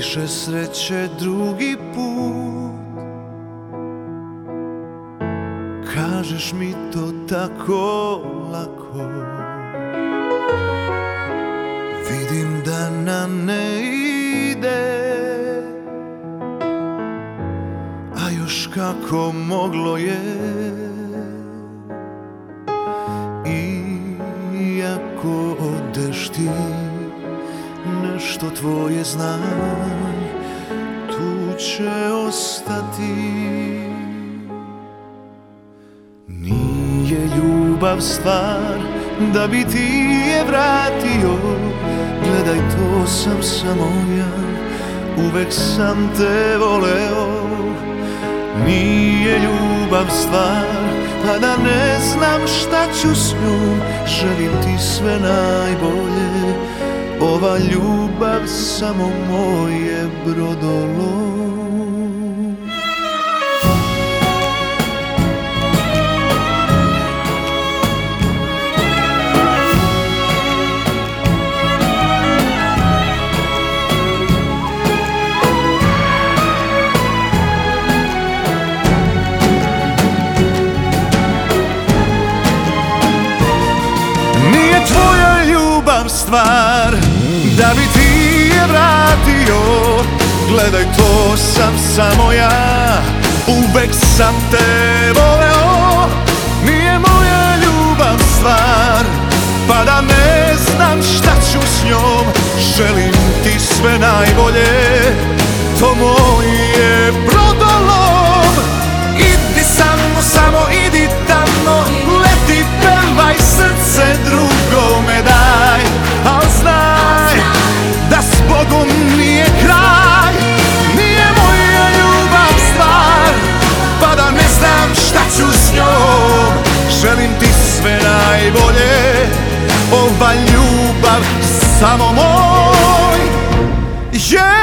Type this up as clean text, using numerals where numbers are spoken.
više sreće drugi put. Kažeš mi to tako lako, vidim da nam ne ide, a još kako moglo je. Iako odeš ti, nešto tvoje znaj tu će ostati. Nije ljubav stvar da bi ti je vratio, gledaj to sam samo ja, uvek sam te voleo. Nije ljubav stvar pa da ne znam šta ću s njom, želim ti sve najbolje, ova ljubav samo moje brodolo. Stvar da bi ti je vratio, gledaj to sam samo ja, uvek sam te voleo. Nije moja ljubav stvar pa da ne znam šta ću s njom, želim ti sve najbolje, to moje brodolom. Idi samo idi tamo, leti, pevaj, srce drugome daj, al znaj da s Bogom nije kraj. Nije moja ljubav stvar pa da ne znam šta ću s njom, želim ti sve najbolje, ova ljubav samo moj.